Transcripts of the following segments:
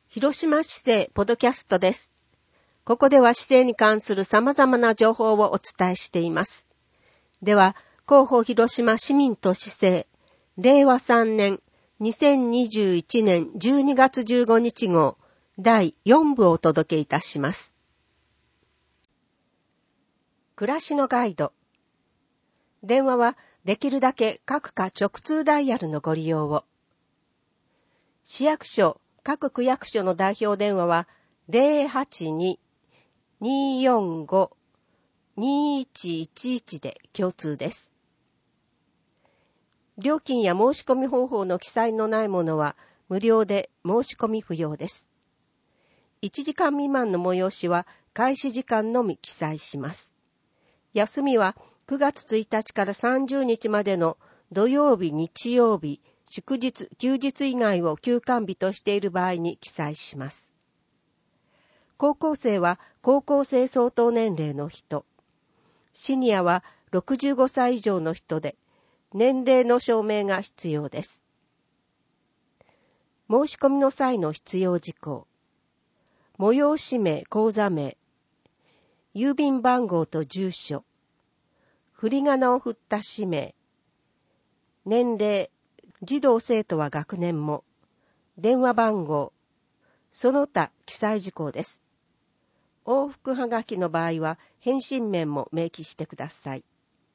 広島市政ポッドキャストです。ここでは市政に関する様々な情報をお伝えしています。では、広報広島市民と市政、令和3年2021年12月15日号第4部をお届けいたします。暮らしのガイド。電話はできるだけ各課直通ダイヤルのご利用を。市役所各区役所の代表電話は 082-245-2111 で共通です。料金や申し込み方法の記載のないものは無料で申し込み不要です。1時間未満の催しは開始時間のみ記載します。休みは9月1日から30日までの土曜日、日曜日、祝日、休日以外を休館日としている場合に記載します。高校生は高校生相当年齢の人。シニアは65歳以上の人で、年齢の証明が必要です。申し込みの際の必要事項。催し名、口座名。郵便番号と住所。振り仮名を振った氏名。年齢。児童生徒は学年も、電話番号、その他記載事項です。往復はがきの場合は返信面も明記してください。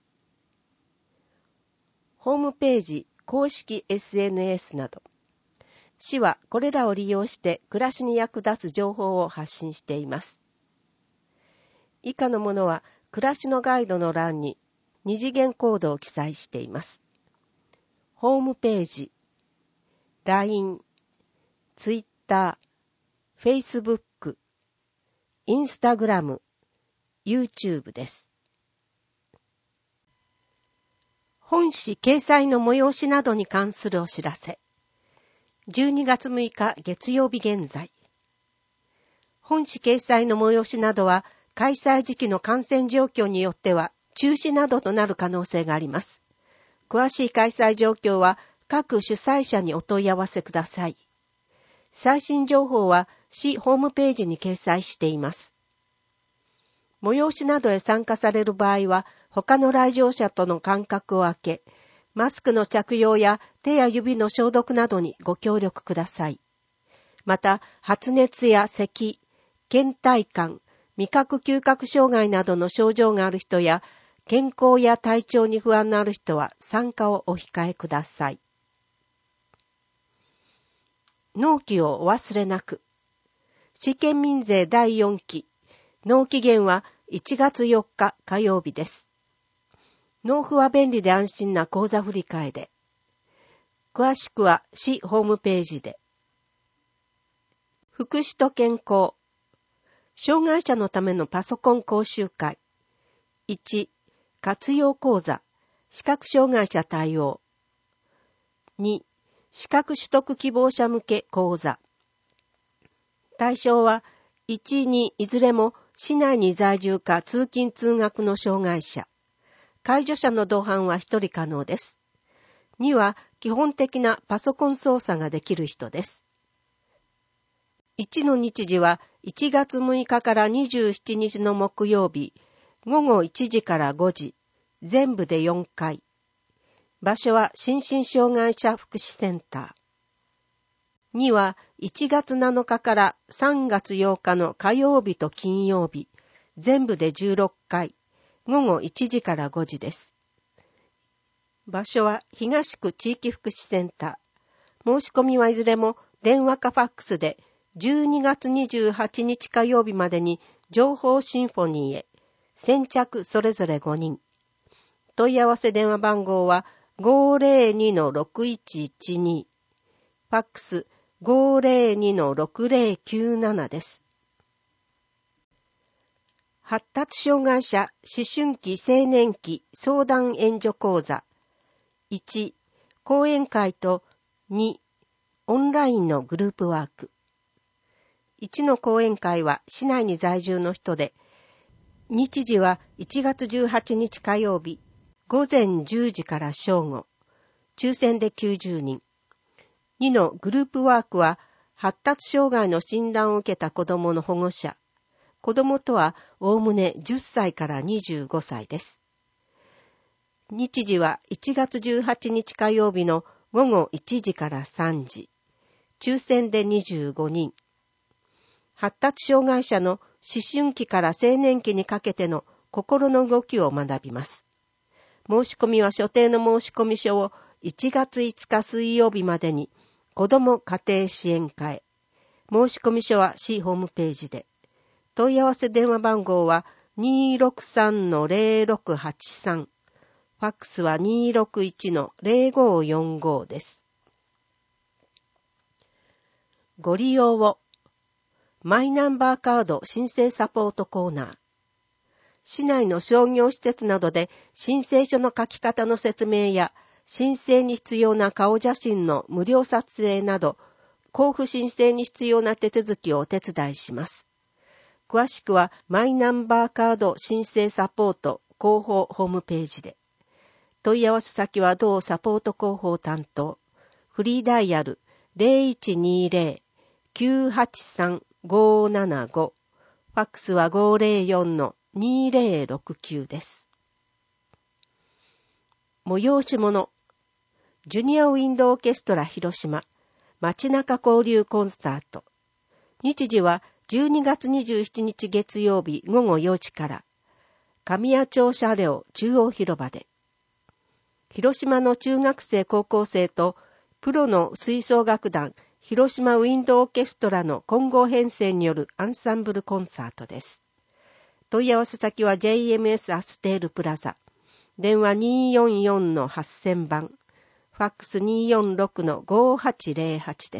ホームページ、公式 SNS など、市はこれらを利用して暮らしに役立つ情報を発信しています。以下のものは暮らしのガイドの欄に二次元コードを記載しています。ホームページ、LINE、Twitter、Facebook、Instagram、YouTube です。本誌掲載の催しなどに関するお知らせ。12月6日月曜日現在。本誌掲載の催しなどは開催時期の感染状況によっては中止などとなる可能性があります。詳しい開催状況は各主催者にお問い合わせください。最新情報は市ホームページに掲載しています。催しなどへ参加される場合は他の来場者との間隔を空け、マスクの着用や手や指の消毒などにご協力ください。また、発熱や咳、倦怠感、味覚嗅覚障害などの症状がある人や、健康や体調に不安のある人は参加をお控えください。納期をお忘れなく。市県民税第4期。納期限は1月4日火曜日です。納付は便利で安心な口座振替で。詳しくは市ホームページで。福祉と健康。障害者のためのパソコン講習会。1、活用講座、視覚障害者対応。2、資格取得希望者向け講座。対象は、1、2いずれも市内に在住か通勤通学の障害者。介助者の同伴は1人可能です。2は、基本的なパソコン操作ができる人です。1の日時は、1月6日から27日の木曜日、午後1時から5時、全部で4回。場所は心身障害者福祉センター。2は1月7日から3月8日の火曜日と金曜日、全部で16回、午後1時から5時です。場所は東区地域福祉センター。申し込みはいずれも電話かファックスで12月28日火曜日までに情報シンフォニーへ。先着それぞれ5人。問い合わせ電話番号は 502-6112。ファックス 502-6097 です。発達障害者思春期青年期相談援助講座。1、講演会と2、オンラインのグループワーク。1の講演会は市内に在住の人で、日時は1月18日火曜日、午前10時から正午、抽選で90人。2のグループワークは発達障害の診断を受けた子供の保護者。子供とはおおむね10歳から25歳です。日時は1月18日火曜日の午後1時から3時。抽選で25人。発達障害者の思春期から青年期にかけての心の動きを学びます。申し込みは所定の申し込み書を1月5日水曜日までに子ども家庭支援課へ。申し込み書は市ホームページで。問い合わせ電話番号は 263-0683。ファックスは 261-0545 です。ご利用を。マイナンバーカード申請サポートコーナー。市内の商業施設などで申請書の書き方の説明や申請に必要な顔写真の無料撮影など、交付申請に必要な手続きをお手伝いします。詳しくはマイナンバーカード申請サポート広報ホームページで。問い合わせ先は同サポート広報担当。フリーダイヤル 0120-983-575。ファックスは 504-2069 です。催し物。ジュニアウィンドオーケストラ広島街中交流コンサート。日時は12月27日月曜日午後4時から神谷町車両中央広場で。広島の中学生高校生とプロの吹奏楽団広島ウィンドオーケストラの混合編成によるアンサンブルコンサートです。問い合わせ先は JMS アステールプラザ。電話 244-8000 番。ファックス 246-5808 です。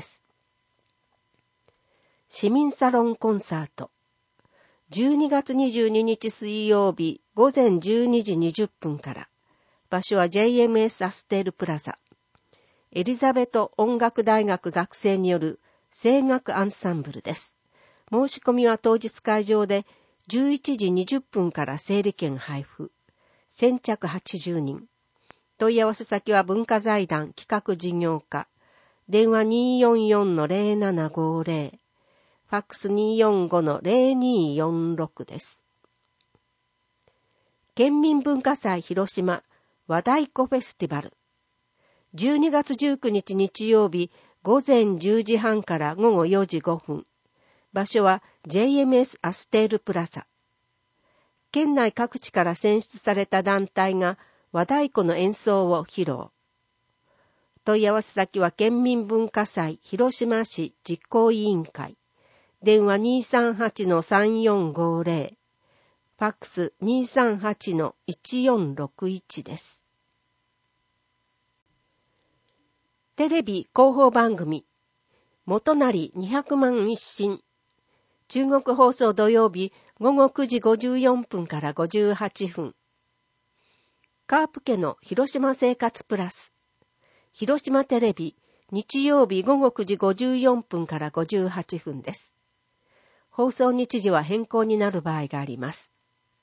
市民サロンコンサート。12月22日水曜日午前12時20分から。場所は JMS アステールプラザ。エリザベト音楽大学学生による声楽アンサンブルです。申し込みは当日会場で11時20分から整理券配布。先着80人。問い合わせ先は文化財団企画事業課。電話 244-0750。ファックス 245-0246 です。県民文化祭広島和太鼓フェスティバル。12月19日日曜日午前10時半から午後4時5分。場所は JMS アステールプラザ。県内各地から選出された団体が和太鼓の演奏を披露。問い合わせ先は県民文化祭広島市実行委員会。電話 238-3450。ファックス 238-1461 です。テレビ広報番組元成200万一新。中国放送土曜日午後9時54分から58分。カープ家の広島生活プラス。広島テレビ日曜日午後9時54分から58分です。放送日時は変更になる場合があります。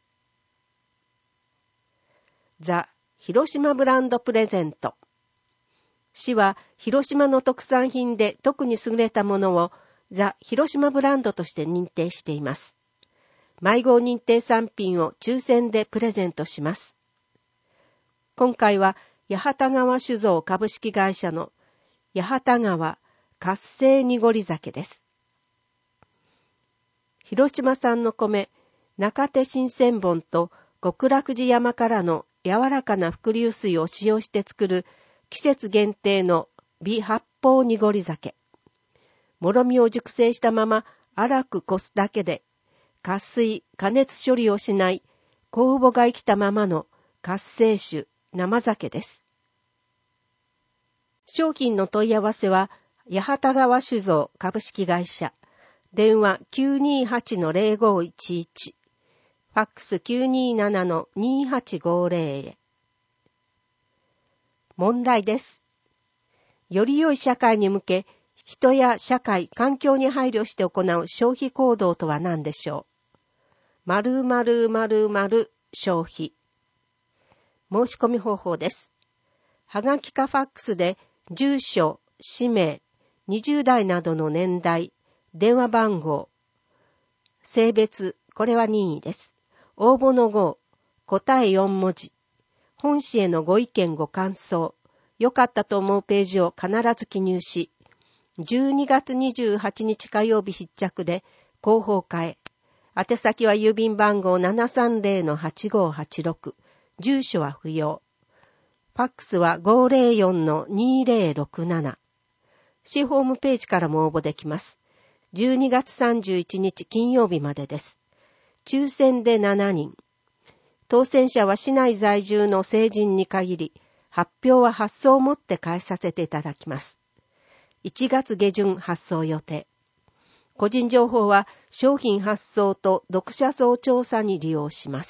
ザ・広島ブランドプレゼント。市は広島の特産品で特に優れたものをザ・広島ブランドとして認定しています。迷子認定産品を抽選でプレゼントします。今回は八幡川酒造株式会社の八幡川活性濁り酒です。広島産の米、中手新鮮本と極楽寺山からの柔らかな伏流水を使用して作る季節限定の微発泡濁り酒。もろみを熟成したまま粗くこすだけで、加水、加熱処理をしない、酵母が生きたままの活性酒、生酒です。商品の問い合わせは、八幡川酒造株式会社。電話 928-0511。ファックス 927-2850 へ。問題です。より良い社会に向け、人や社会、環境に配慮して行う消費行動とは何でしょう。〇〇〇〇消費。申し込み方法です。はがきかファックスで住所、氏名、 20代などの年代、電話番号、性別、これは任意です。応募の号、答え4文字。本誌へのご意見ご感想、良かったと思うページを必ず記入し、12月28日火曜日必着で広報課へ。宛先は郵便番号 730-8586。住所は不要。ファックスは 504-2067。市ホームページからも応募できます。12月31日金曜日までです。抽選で7人。当選者は市内在住の成人に限り、発表は発送をもって返させていただきます。1月下旬発送予定。個人情報は商品発送と読者層調査に利用します。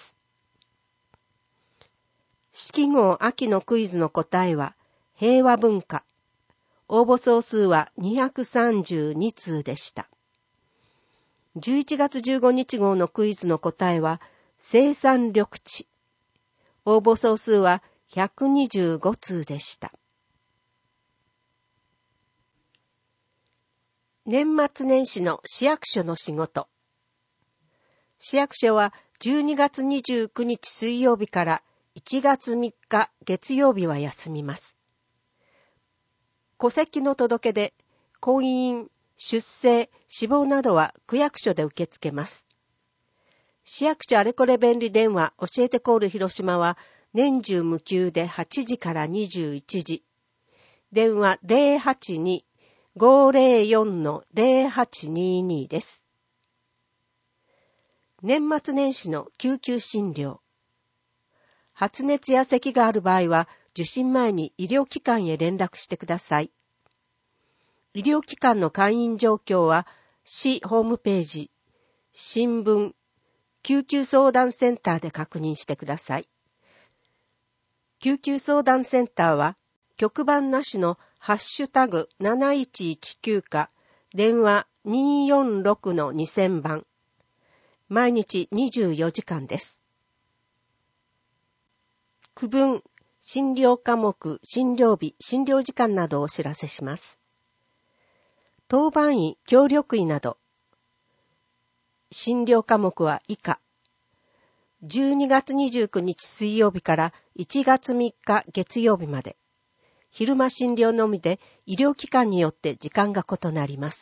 式号秋のクイズの答えは平和文化。応募総数は232通でした。11月15日号のクイズの答えは生産緑地。応募総数は125通でした。年末年始の市役所の仕事。市役所は12月29日水曜日から1月3日月曜日は休みます。戸籍の届け出、婚姻、出生、死亡などは区役所で受け付けます。市役所あれこれ便利電話教えてコール広島は年中無休で8時から21時。電話 082-504-0822 です。年末年始の救急診療。発熱や咳がある場合は受診前に医療機関へ連絡してください。医療機関の会員状況は市ホームページ、新聞、救急相談センターで確認してください。救急相談センターは局番なしのハッシュタグ7119か電話 246-2000 番。毎日24時間です。区分、診療科目、診療日、診療時間などをお知らせします。当番医、協力医など。診療科目は以下。12月29日水曜日から1月3日月曜日まで。昼間診療のみで医療機関によって時間が異なります。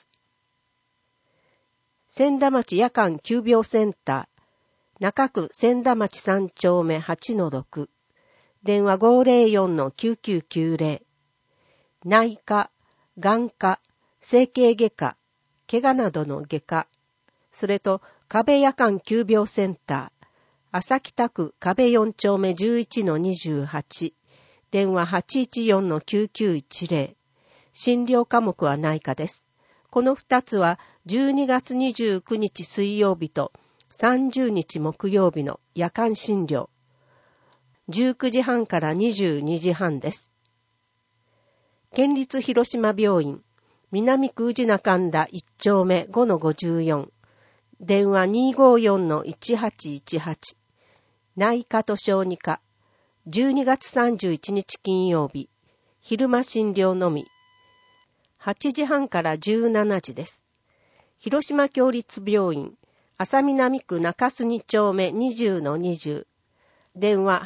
千田町夜間急病センター、中区千田町3丁目 8-6、電話 504-9990、内科、眼科、整形外科、怪我などの外科、それと壁夜間急病センター、朝北区壁4丁目 11-28、電話 814-9910、診療科目は内科です。この2つは12月29日水曜日と30日木曜日の夜間診療。19時半から22時半です。県立広島病院、南区宇品神田1丁目 5-54、電話 254-1818、内科と小児科、12月31日金曜日、昼間診療のみ、8時半から17時です。広島協立病院、浅南区中洲2丁目 20-20、電話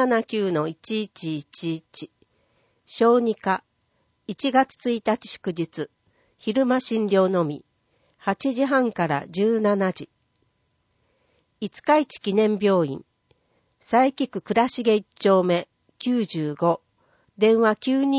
879-1111、小児科、1月1日祝日、昼間診療のみ、8時半から17時。五日市記念病院、佐伯区倉重1丁目95、電話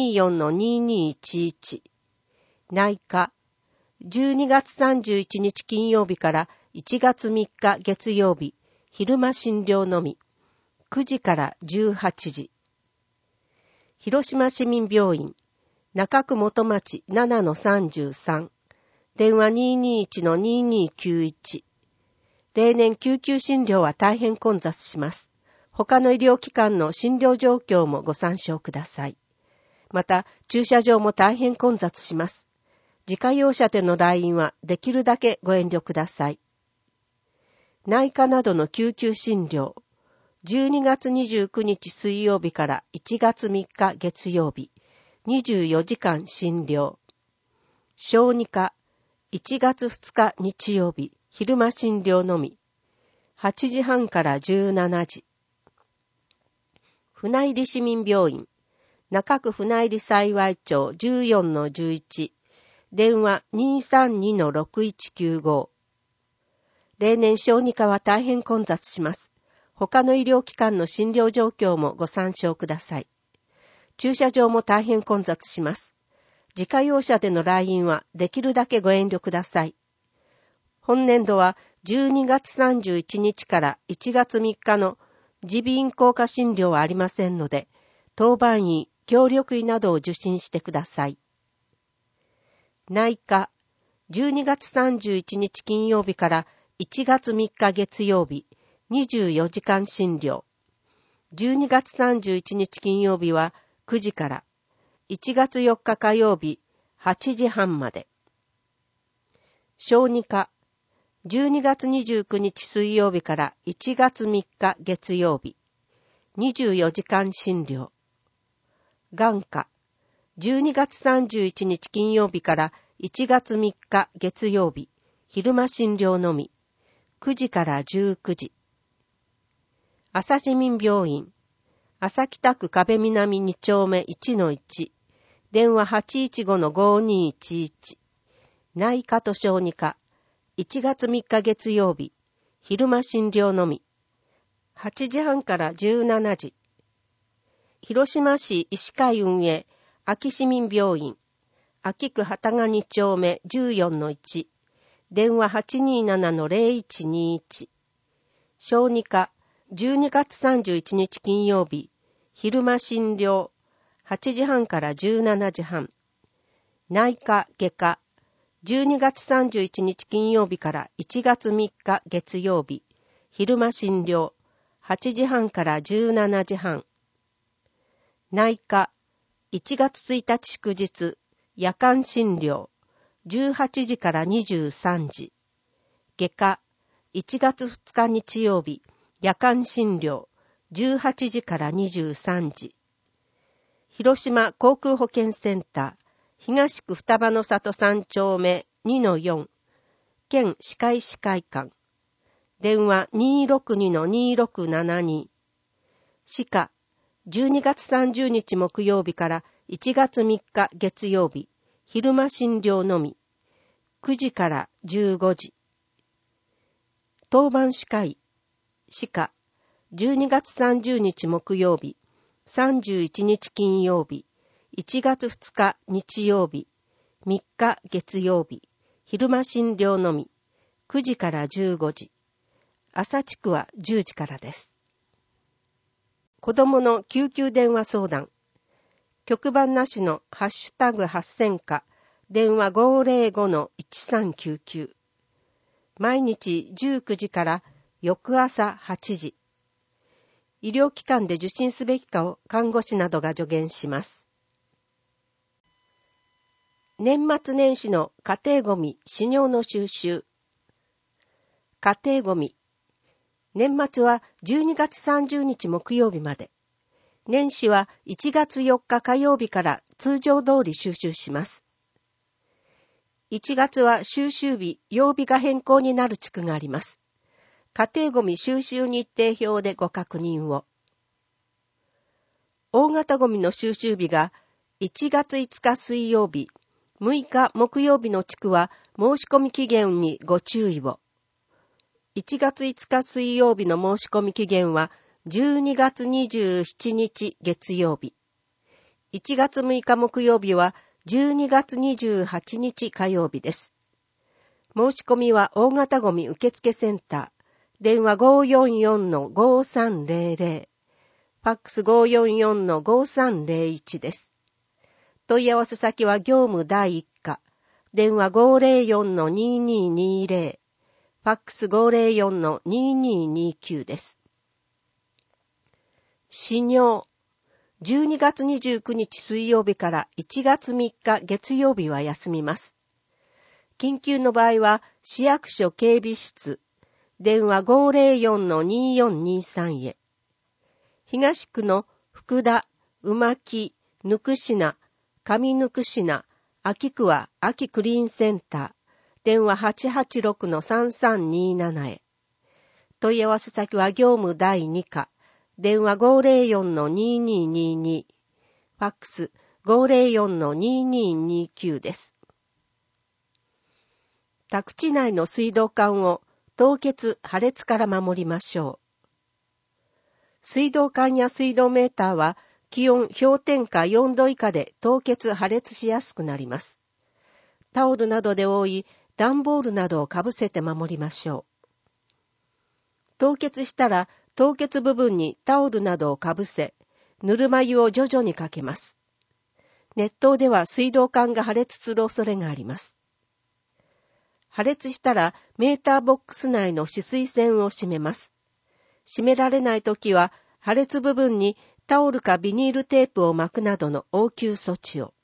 924-2211、内科、12月31日金曜日から1月3日月曜日、昼間診療のみ、9時から18時。広島市民病院、中区元町 7-33、電話 221-2291。例年救急診療は大変混雑します。他の医療機関の診療状況もご参照ください。また、駐車場も大変混雑します。自家用車での来院はできるだけご遠慮ください。内科などの救急診療、12月29日水曜日から1月3日月曜日、24時間診療。 小児科、1月2日日曜日、昼間診療のみ。8時半から17時。船入市民病院、中区船入幸町 14-11、電話 232-6195。例年小児科は大変混雑します。他の医療機関の診療状況もご参照ください。駐車場も大変混雑します。自家用車での来院はできるだけご遠慮ください。本年度は12月31日から1月3日の耳鼻咽喉科診療はありませんので、当番医、協力医などを受診してください。内科、12月31日金曜日から1月3日月曜日、24時間診療。12月31日金曜日は9時から、1月4日火曜日、8時半まで。小児科、12月29日水曜日から1月3日月曜日、24時間診療。眼科、12月31日金曜日から1月3日月曜日、昼間診療のみ、9時から19時。朝市民病院、朝北区壁南2丁目 1-1、電話 815-5211、内科と小児科、1月3日月曜日、昼間診療のみ、8時半から17時。広島市医師会運営、安芸市民病院、安芸区旗ヶ2丁目 14-1、電話 827-0121、小児科、12月31日金曜日、昼間診療、8時半から17時半。内科外科、12月31日金曜日から1月3日月曜日、昼間診療、8時半から17時半。内科、1月1日祝日、夜間診療、18時から23時。外科、1月2日日曜日、夜間診療、18時から23時。広島航空保健センター、東区双葉の里3丁目 2-4、県歯科医師会館。電話 262-2672。歯科、12月30日木曜日から1月3日月曜日、昼間診療のみ、9時から15時。当番歯科医、歯科、12月30日木曜日、31日金曜日、1月2日日曜日、3日月曜日、昼間診療のみ、9時から15時。朝地区は10時からです。子供の救急電話相談。局番なしのハッシュタグ8000課、電話 505-1399。毎日19時から翌朝8時。医療機関で受診すべきかを看護師などが助言します。年末年始の家庭ごみ、飼料の収集。家庭ごみ。年末は12月30日木曜日まで。年始は1月4日火曜日から通常通り収集します。1月は収集日、曜日が変更になる地区があります。家庭ごみ収集日程表でご確認を。大型ごみの収集日が1月5日水曜日、6日木曜日の地区は申し込み期限にご注意を。1月5日水曜日の申し込み期限は12月27日月曜日。1月6日木曜日は12月28日火曜日です。申し込みは大型ごみ受付センター、電話 544-5300、ファックス 544-5301 です。問い合わせ先は業務第1課、電話 504-2220、ファックス 504-2229 です。始尿。12月29日水曜日から1月3日月曜日は休みます。緊急の場合は市役所警備室、電話 504-2423 へ。東区の福田、馬木、ぬくしな、上ぬくしな、 秋区は秋クリーンセンター、電話 886-3327 へ。問い合わせ先は業務第2課、電話 504-2222、ファックス 504-2229 です。宅地内の水道管を凍結・破裂から守りましょう。水道管や水道メーターは気温氷点下4度以下で凍結・破裂しやすくなります。タオルなどで覆い、段ボールなどをかぶせて守りましょう。凍結したら凍結部分にタオルなどをかぶせ、ぬるま湯を徐々にかけます。熱湯では水道管が破裂する恐れがあります。破裂したらメーターボックス内の止水栓を閉めます。閉められないときは破裂部分にタオルかビニールテープを巻くなどの応急措置を。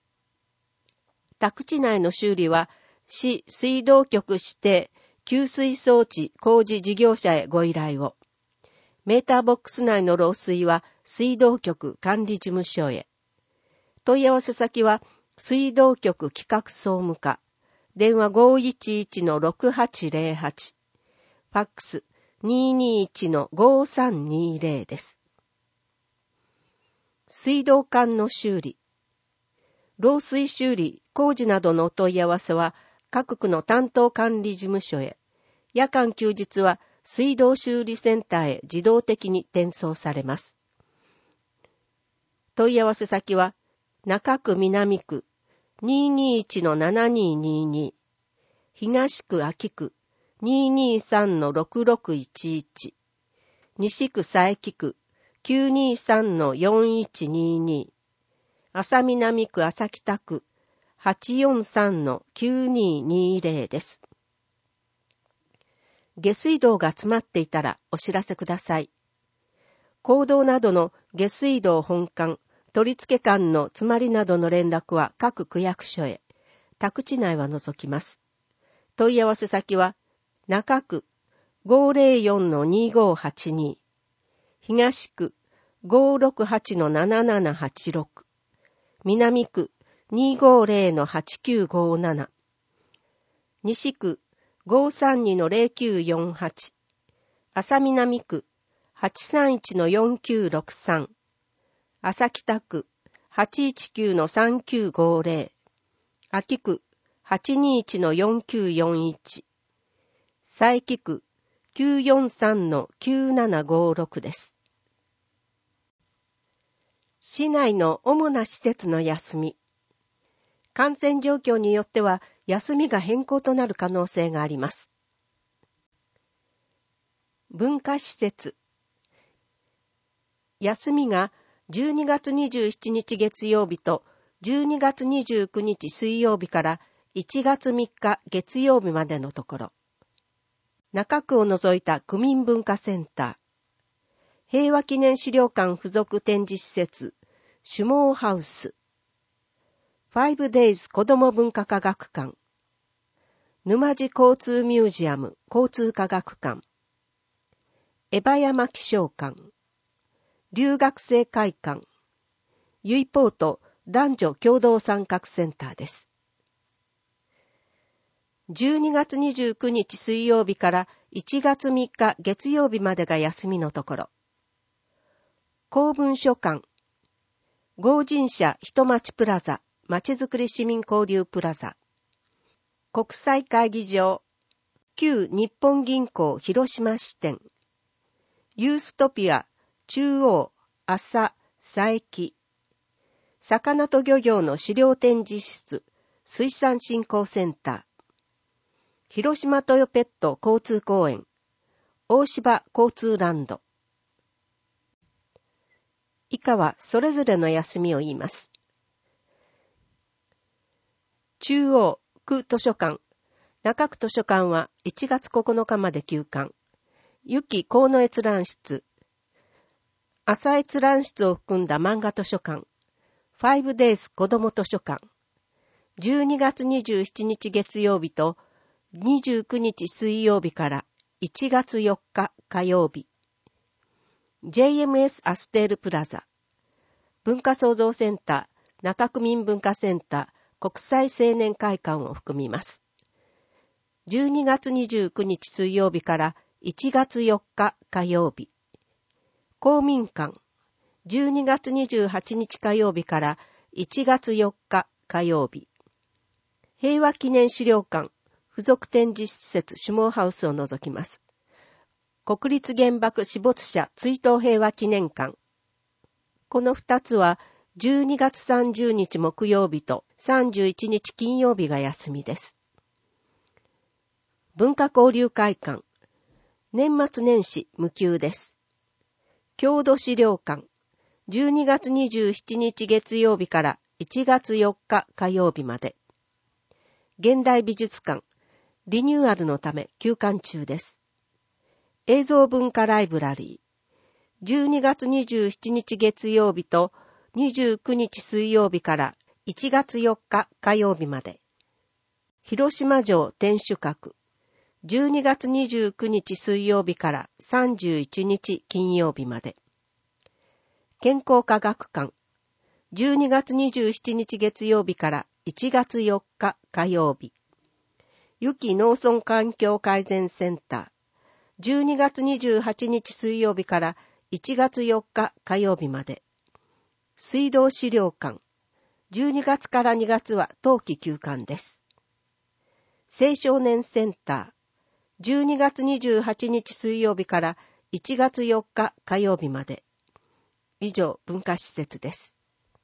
宅地内の修理は市水道局指定給水装置工事事業者へご依頼を。メーターボックス内の漏水は水道局管理事務所へ。問い合わせ先は水道局企画総務課。電話 511-6808。ファックス 221-5320 です。水道管の修理。漏水修理、工事などのお問い合わせは各区の担当管理事務所へ。夜間休日は水道修理センターへ自動的に転送されます。問い合わせ先は中区南区 221-7222、東区秋区 223-6611、西区佐伯区 923-4122、安佐南区朝北区 843-9220 です。下水道が詰まっていたらお知らせください。公道などの下水道本管、取付管の詰まりなどの連絡は各区役所へ、宅地内は除きます。問い合わせ先は、中区 504-2582、東区 568-7786、南区 250-8957、西区 532-0948、安佐南区 831-4963、朝北区 819-3950、秋区 821-4941、佐伯区 943-9756 です。市内の主な施設の休み。感染状況によっては休みが変更となる可能性があります。文化施設。休みが12月27日月曜日と12月29日水曜日から1月3日月曜日までのところ。中区を除いた区民文化センター。平和記念資料館附属展示施設、シュモーハウス。5days 子ども文化科学館。沼地交通ミュージアム交通科学館。江葉山気象館。留学生会館。ユイポート男女共同参画センターです。12月29日水曜日から1月3日月曜日までが休みのところ。公文書館。合人社人町プラザ、まちづくり市民交流プラザ。国際会議場。旧日本銀行広島支店。ユーストピア、中央、朝、佐伯。魚と漁業の資料展示室、水産振興センター。広島トヨペット交通公園。大芝交通ランド。以下はそれぞれの休みを言います。中央区図書館。中区図書館は1月9日まで休館。ゆき河野閲覧室。朝閲覧室を含んだ漫画図書館。5days 子ども図書館。12月27日月曜日と29日水曜日から1月4日火曜日。JMS アステールプラザ。文化創造センター、中区民文化センター、 国際青年会館を含みます。12月29日水曜日から1月4日火曜日。公民館、12月28日火曜日から1月4日火曜日。平和記念資料館、付属展示施設シュモーハウスを除きます。国立原爆死没者追悼平和記念館。この2つは12月30日木曜日と31日金曜日が休みです。文化交流会館。年末年始無休です。郷土資料館。12月27日月曜日から1月4日火曜日まで。現代美術館。リニューアルのため休館中です。映像文化ライブラリー。12月27日月曜日と29日水曜日から1月4日火曜日まで。広島城天守閣。12月29日水曜日から31日金曜日まで。健康科学館。12月27日月曜日から1月4日火曜日。ゆき農村環境改善センター。12月28日水曜日から1月4日火曜日まで。水道資料館。12月から2月は冬季休館です。青少年センター。12月28日水曜日から1月4日火曜日まで。以上、文化施設です。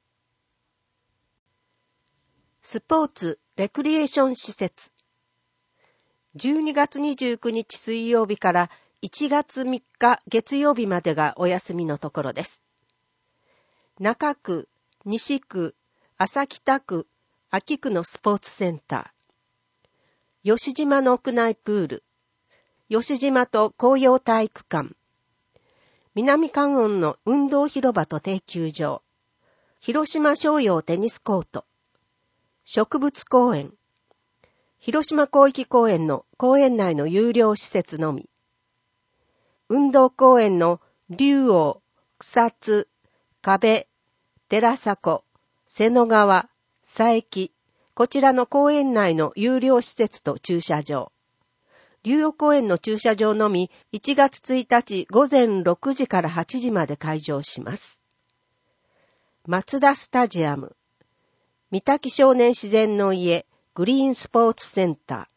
スポーツ・レクリエーション施設。12月29日水曜日から1月3日月曜日までがお休みのところです。中区、西区、朝北区、秋区のスポーツセンター。吉島の屋内プール。吉島と紅葉体育館。南関温の運動広場と定休場。広島商用テニスコート。植物公園。広島広域公園の公園内の有料施設のみ。運動公園の竜王、草津、壁、寺迫、瀬野川、佐伯、こちらの公園内の有料施設と駐車場。竜王公園の駐車場のみ1月1日午前6時から8時まで開場します。松田スタジアム。三滝少年自然の家グリーンスポーツセンタ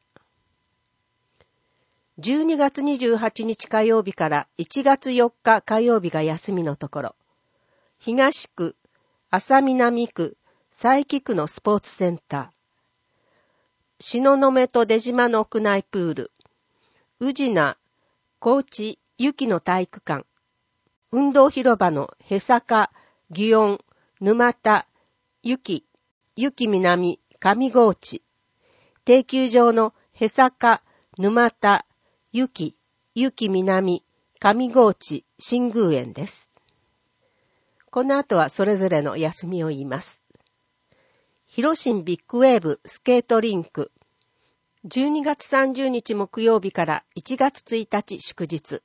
ー。12月28日火曜日から1月4日火曜日が休みのところ、東区、浅南区、佐伯区のスポーツセンター。東雲と出島の屋内プール。宇品、高知、雪の体育館。運動広場のへさか、祇園、沼田、雪南、上高地。定休場のへさか、沼田、雪南、上高地、新宮園です。この後はそれぞれの休みを言います。広新ビッグウェーブスケートリンク。12月30日木曜日から1月1日祝日。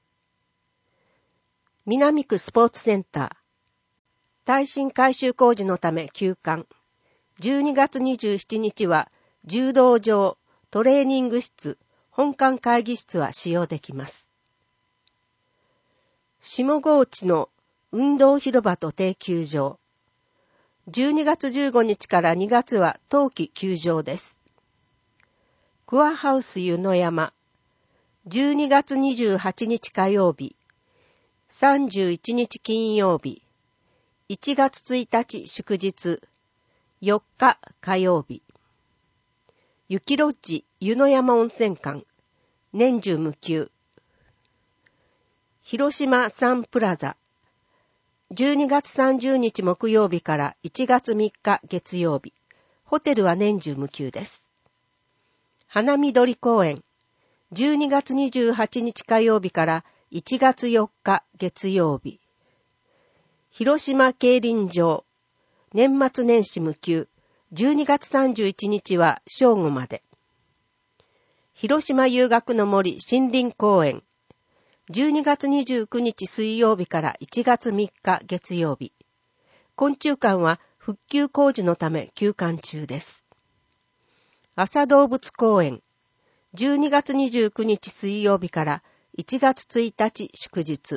南区スポーツセンター。耐震改修工事のため休館。12月27日は柔道場、トレーニング室、本館会議室は使用できます。下河内の運動広場と定休場。12月15日から2月は冬季休場です。クアハウス湯の山。12月28日火曜日。31日金曜日。1月1日祝日。4日火曜日。雪ロッジ湯の山温泉館。年中無休。広島サンプラザ。12月30日木曜日から1月3日月曜日。ホテルは年中無休です。花緑公園。12月28日火曜日から1月4日月曜日。広島競輪場。年末年始無休。12月31日は正午まで。広島遊学の森森林公園。12月29日水曜日から1月3日月曜日。昆虫館は復旧工事のため休館中です。 朝動物公園、12月29日水曜日から1月1日祝日。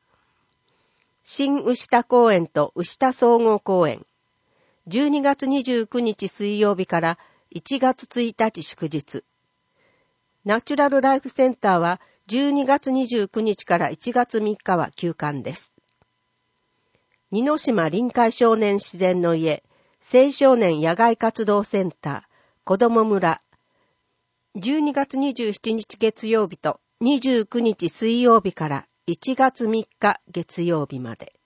新牛田公園と牛田総合公園、12月29日水曜日から1月1日祝日。ナチュラルライフセンターは12月29日から1月3日は休館です。二之島臨海少年自然の家、青少年野外活動センター、子ども村、12月27日月曜日と29日水曜日から1月3日月曜日まで。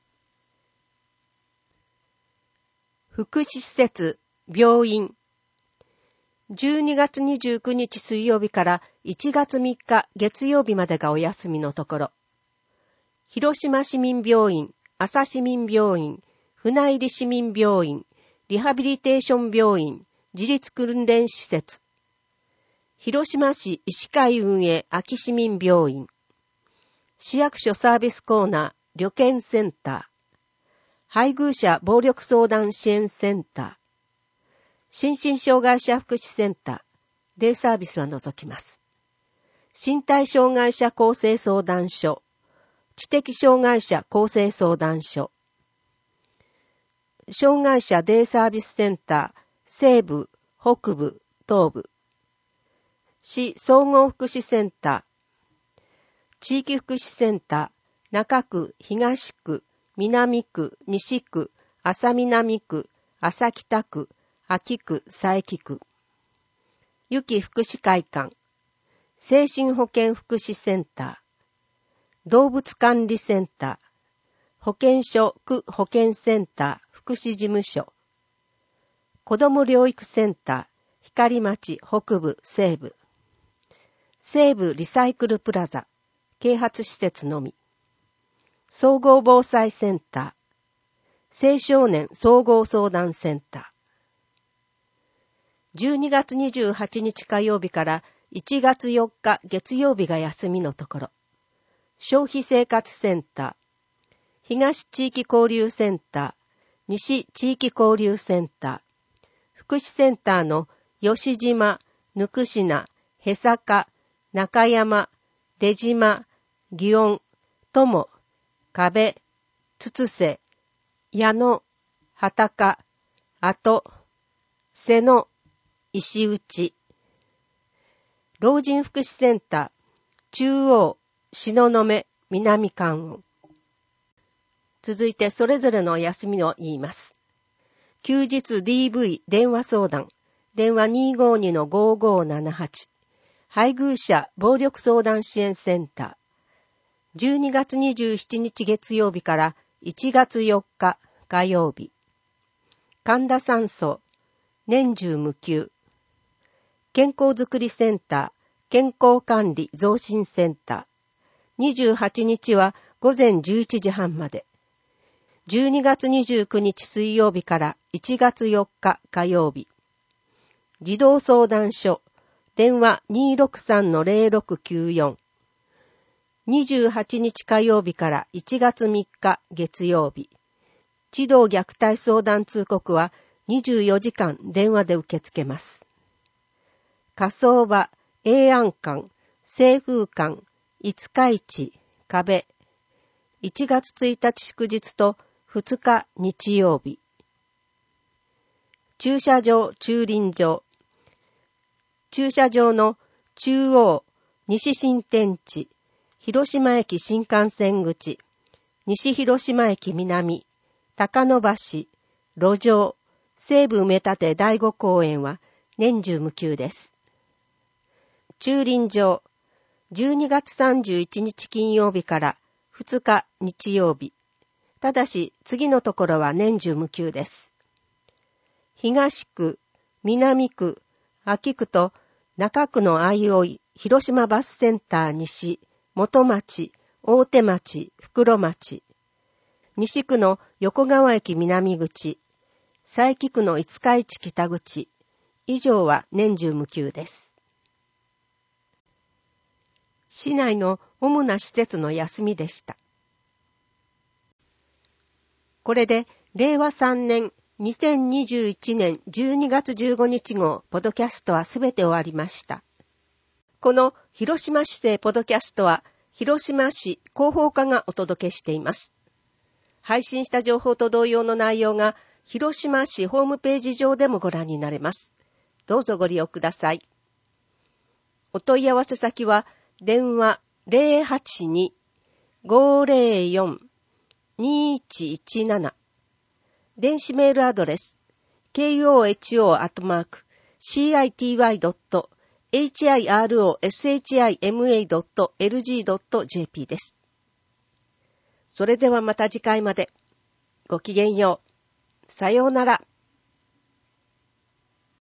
福祉施設、病院、12月29日水曜日から1月3日月曜日までがお休みのところ、広島市民病院、安佐市民病院、船入市民病院、リハビリテーション病院、自立訓練施設、広島市医師会運営安芸市民病院、市役所サービスコーナー旅券センター、配偶者暴力相談支援センター、心身障害者福祉センター、デイサービスは除きます。身体障害者更生相談所、知的障害者更生相談所、障害者デイサービスセンター、西部、北部、東部、市総合福祉センター、地域福祉センター、中区、東区、南区、西区、安佐南区、安佐北区、秋区、佐伯区、ゆき福祉会館、精神保健福祉センター、動物管理センター、保健所区保健センター、福祉事務所、子ども療育センター、光町北部西部、西部リサイクルプラザ、啓発施設のみ、総合防災センター、青少年総合相談センター、12月28日火曜日から1月4日月曜日が休みのところ、消費生活センター、東地域交流センター、西地域交流センター、福祉センターの吉島、ぬくしな、へさか、中山、出島、祇園、友、壁、つつせ、矢野、畑、跡、瀬野、石内、老人福祉センター、中央、東雲、南関音。続いてそれぞれの休みを言います。休日 DV 電話相談、電話 252-5578、配偶者暴力相談支援センター、12月27日月曜日から1月4日火曜日、神田山荘、年中無休、健康づくりセンター、健康管理増進センター、28日は午前11時半まで、12月29日水曜日から1月4日火曜日、児童相談所、電話 263-0694、28日火曜日から1月3日月曜日、児童虐待相談通告は24時間電話で受け付けます。火葬場、永安館、清風館、五日市、壁、1月1日祝日と2日日曜日、駐車場、駐輪場、駐車場の中央、西新天地、広島駅新幹線口、西広島駅南、高野橋、路上、西部埋め立て第5公園は年中無休です。駐輪場、12月31日金曜日から2日日曜日、ただし次のところは年中無休です。東区、南区、秋区と中区の相生、広島バスセンター西、元町、大手町、袋町、西区の横川駅南口、佐伯区の五日市北口、以上は年中無休です。市内の主な施設の休みでした。これで令和3年 2021年12月15日号ポドキャストはすべて終わりました。この広島市政ポドキャストは広島市広報課がお届けしています。配信した情報と同様の内容が広島市ホームページ上でもご覧になれます。どうぞご利用ください。お問い合わせ先は電話 082-504-2117 電子メールアドレス koho@city.hirosHIMA.lg.jp です。それではまた次回まで。ごきげんよう。さようなら。